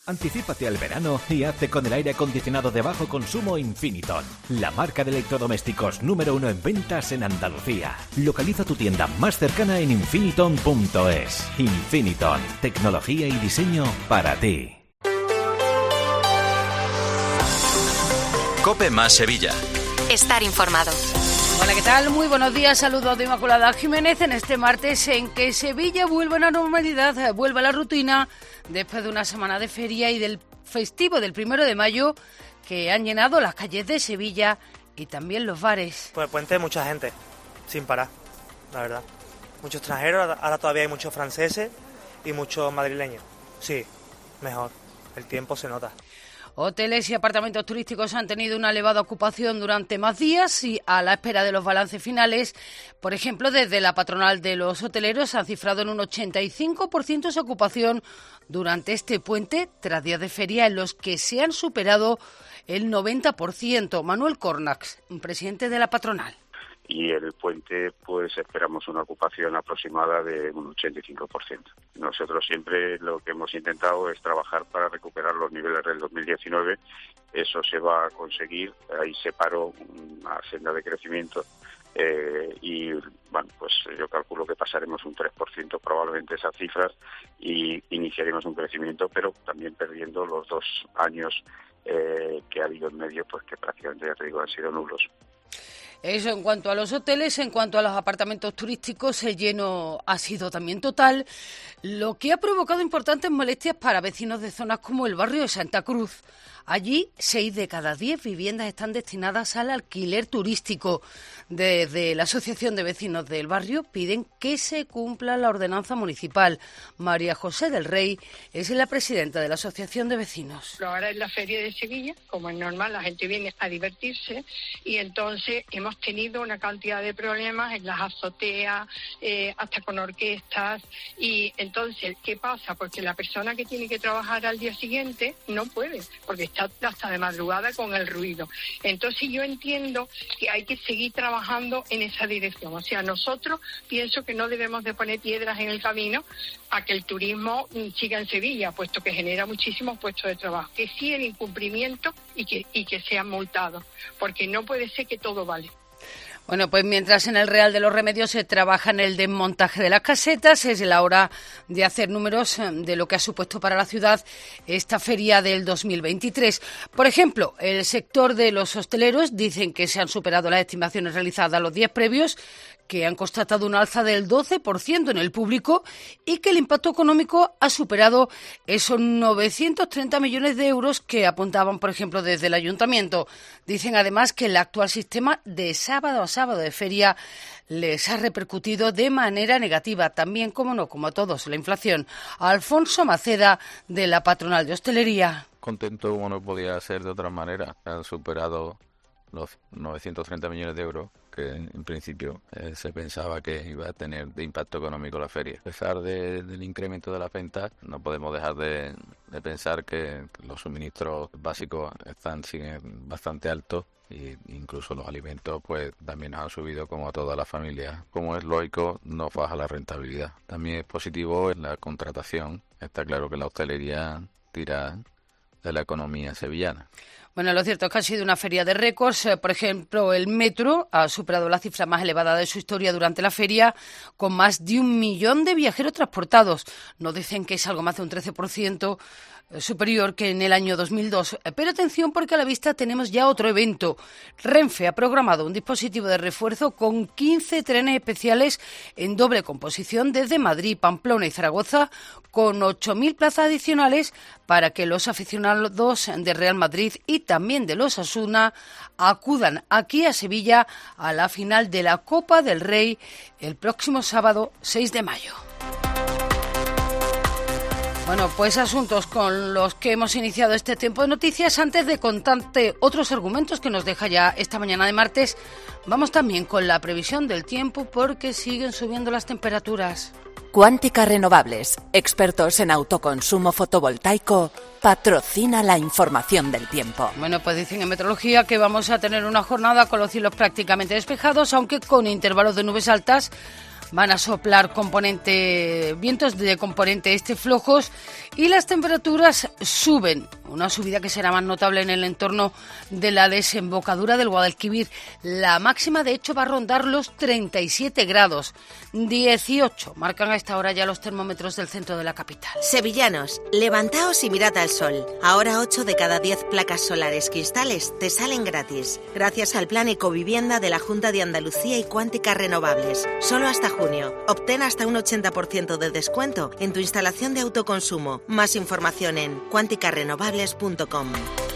Anticípate al verano y hazte con el aire acondicionado de bajo consumo Infiniton, la marca de electrodomésticos número 1 en ventas en Andalucía. Localiza tu tienda más cercana en infiniton.es. Infiniton, tecnología y diseño para ti. COPE más Sevilla. Estar informado. Hola, ¿qué tal? Muy buenos días. Saludos de Inmaculada Jiménez en este martes en que Sevilla vuelve a la normalidad, vuelve a la rutina después de una semana de feria y del festivo del 1 de mayo que han llenado las calles de Sevilla y también los bares. Pues el puente mucha gente, sin parar, la verdad. Muchos extranjeros, ahora todavía hay muchos franceses y muchos madrileños. Sí, mejor, el tiempo se nota. Hoteles y apartamentos turísticos han tenido una elevada ocupación durante más días y a la espera de los balances finales, por ejemplo, desde la patronal de los hoteleros han cifrado en un 85% su ocupación durante este puente tras días de feria en los que se han superado el 90%. Manuel Cornax, presidente de la patronal. Y en el puente pues esperamos una ocupación aproximada de un 85%. Nosotros siempre lo que hemos intentado es trabajar para recuperar los niveles del 2019. Eso se va a conseguir. Ahí se paró una senda de crecimiento y bueno, pues yo calculo que pasaremos un 3% probablemente esas cifras y iniciaremos un crecimiento, pero también perdiendo los 2 años que ha habido en medio, pues que prácticamente, ya te digo, han sido nulos. Eso en cuanto a los hoteles. En cuanto a los apartamentos turísticos, el lleno ha sido también total, lo que ha provocado importantes molestias para vecinos de zonas como el barrio de Santa Cruz. Allí, 6 de cada 10 viviendas están destinadas al alquiler turístico. Desde la Asociación de Vecinos del Barrio piden que se cumpla la ordenanza municipal. María José del Rey es la presidenta de la Asociación de Vecinos. Ahora es la Feria de Sevilla, como es normal, la gente viene a divertirse y entonces hemos tenido una cantidad de problemas en las azoteas, hasta con orquestas. Y entonces, ¿qué pasa? Porque la persona que tiene que trabajar al día siguiente no puede, porque está hasta de madrugada con el ruido. Entonces yo entiendo que hay que seguir trabajando en esa dirección. O sea, nosotros pienso que no debemos de poner piedras en el camino a que el turismo siga en Sevilla, puesto que genera muchísimos puestos de trabajo. Que sí el incumplimiento y que sean multados, porque no puede ser que todo vale. Bueno, pues mientras en el Real de los Remedios se trabaja en el desmontaje de las casetas, es la hora de hacer números de lo que ha supuesto para la ciudad esta feria del 2023. Por ejemplo, el sector de los hosteleros dicen que se han superado las estimaciones realizadas a los días previos, que han constatado un alza del 12% en el público y que el impacto económico ha superado esos 930 millones de euros que apuntaban, por ejemplo, desde el ayuntamiento. Dicen además que el actual sistema de sábado a sábado de feria les ha repercutido de manera negativa, también, como no, como a todos, la inflación. Alfonso Maceda, de la patronal de hostelería. Contento como no podía ser de otra manera. Han superado los 930 millones de euros que en principio se pensaba que iba a tener de impacto económico la feria. A pesar del incremento de las ventas, no podemos dejar de pensar que los suministros básicos siguen bastante altos e incluso los alimentos pues también han subido como a todas las familias. Como es lógico, no baja la rentabilidad. También es positivo en la contratación. Está claro que la hostelería tira de la economía sevillana. Bueno, lo cierto es que ha sido una feria de récords. Por ejemplo, el metro ha superado la cifra más elevada de su historia durante la feria, con más de 1 millón de viajeros transportados. Nos dicen que es algo más de un 13% superior que en el año 2002. Pero atención, porque a la vista tenemos ya otro evento. Renfe ha programado un dispositivo de refuerzo con 15 trenes especiales en doble composición desde Madrid, Pamplona y Zaragoza, con 8.000 plazas adicionales para que los aficionados de Real Madrid y también de los Osasuna acudan aquí a Sevilla a la final de la Copa del Rey el próximo sábado 6 de mayo. Bueno, pues asuntos con los que hemos iniciado este tiempo de noticias. Antes de contarte otros argumentos que nos deja ya esta mañana de martes, vamos también con la previsión del tiempo porque siguen subiendo las temperaturas. Cuántica Renovables, expertos en autoconsumo fotovoltaico, patrocina la información del tiempo. Bueno, pues dicen en meteorología que vamos a tener una jornada con los cielos prácticamente despejados, aunque con intervalos de nubes altas van a soplar vientos de componente este flojos y las temperaturas suben. Una subida que será más notable en el entorno de la desembocadura del Guadalquivir. La máxima, de hecho, va a rondar los 37 grados. 18 marcan a esta hora ya los termómetros del centro de la capital. Sevillanos, levantaos y mirad al sol. Ahora 8 de cada 10 placas solares cristales te salen gratis. Gracias al Plan Ecovivienda de la Junta de Andalucía y Cuántica Renovables. Solo hasta junio. Obtén hasta un 80% de descuento en tu instalación de autoconsumo. Más información en cuanticarenovables.com.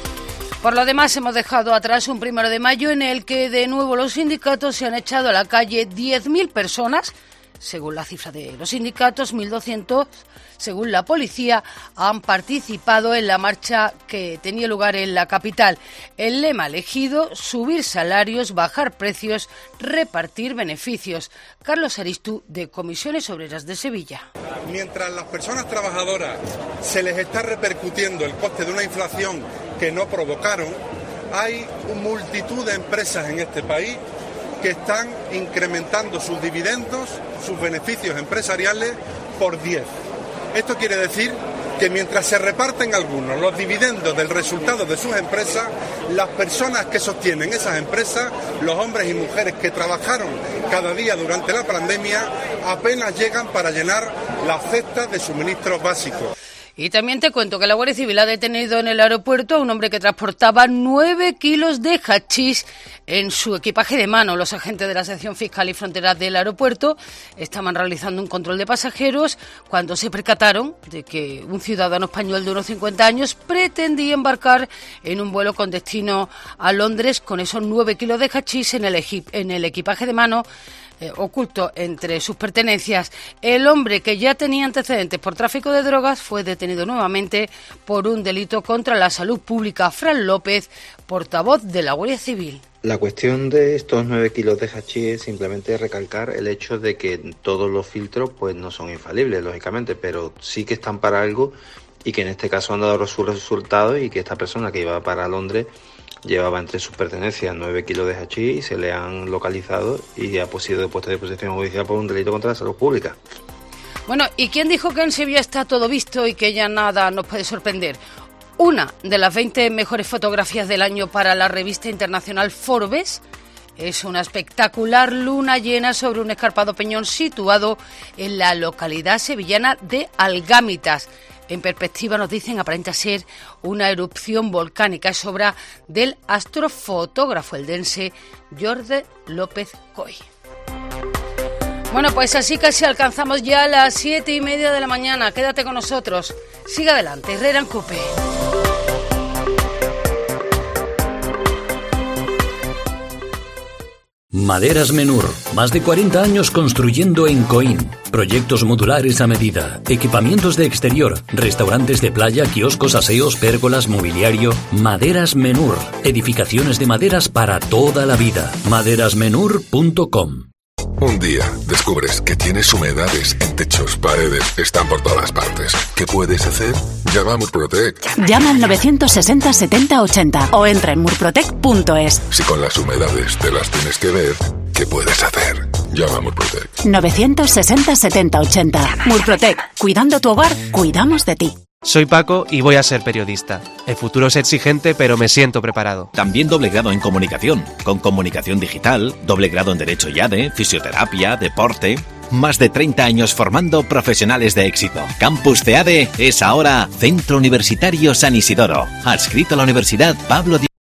Por lo demás, hemos dejado atrás un 1 de mayo en el que de nuevo los sindicatos se han echado a la calle 10.000 personas. Según la cifra de los sindicatos, 1.200, según la policía, han participado en la marcha que tenía lugar en la capital. El lema elegido: subir salarios, bajar precios, repartir beneficios. Carlos Aristu, de Comisiones Obreras de Sevilla. Mientras las personas trabajadoras se les está repercutiendo el coste de una inflación que no provocaron, hay multitud de empresas en este país que están incrementando sus dividendos, sus beneficios empresariales por 10. Esto quiere decir que mientras se reparten algunos los dividendos del resultado de sus empresas, las personas que sostienen esas empresas, los hombres y mujeres que trabajaron cada día durante la pandemia, apenas llegan para llenar las cestas de suministros básicos. Y también te cuento que la Guardia Civil ha detenido en el aeropuerto a un hombre que transportaba 9 kilos de hachís en su equipaje de mano. Los agentes de la sección fiscal y fronteras del aeropuerto estaban realizando un control de pasajeros cuando se percataron de que un ciudadano español de unos 50 años pretendía embarcar en un vuelo con destino a Londres con esos 9 kilos de hachís en el equipaje de mano, oculto entre sus pertenencias. El hombre, que ya tenía antecedentes por tráfico de drogas, fue detenido nuevamente por un delito contra la salud pública. Fran López, portavoz de la Guardia Civil. La cuestión de estos 9 kilos de hachís es simplemente recalcar el hecho de que todos los filtros pues no son infalibles, lógicamente, pero sí que están para algo y que en este caso han dado sus resultados, y que esta persona que iba para Londres llevaba entre sus pertenencias 9 kilos de hachís y se le han localizado y ha sido puesto de disposición judicial por un delito contra la salud pública. Bueno, ¿y quién dijo que en Sevilla está todo visto y que ya nada nos puede sorprender? Una de las 20 mejores fotografías del año para la revista internacional Forbes es una espectacular luna llena sobre un escarpado peñón situado en la localidad sevillana de Algámitas. En perspectiva, nos dicen, aparenta ser una erupción volcánica. Es obra del astrofotógrafo eldense Jordi López Coy. Bueno, pues así casi alcanzamos ya las 7:30 de la mañana. Quédate con nosotros. Sigue adelante, Herrera en COPE. Maderas Menur, más de 40 años construyendo en Coín. Proyectos modulares a medida, equipamientos de exterior, restaurantes de playa, kioscos, aseos, pérgolas, mobiliario. Maderas Menur, edificaciones de maderas para toda la vida. maderasmenur.com. Un día descubres que tienes humedades en techos, paredes, están por todas partes. ¿Qué puedes hacer? Llama a Murprotec. Llama al 960 70 80 o entra en murprotec.es. Si con las humedades te las tienes que ver, ¿qué puedes hacer? Llama a Murprotec. 960 70 80. Murprotec. Cuidando tu hogar, cuidamos de ti. Soy Paco y voy a ser periodista. El futuro es exigente, pero me siento preparado. También doble grado en comunicación, con comunicación digital, doble grado en Derecho y ADE, fisioterapia, deporte. Más de 30 años formando profesionales de éxito. Campus CEADE es ahora Centro Universitario San Isidoro, adscrito a la Universidad Pablo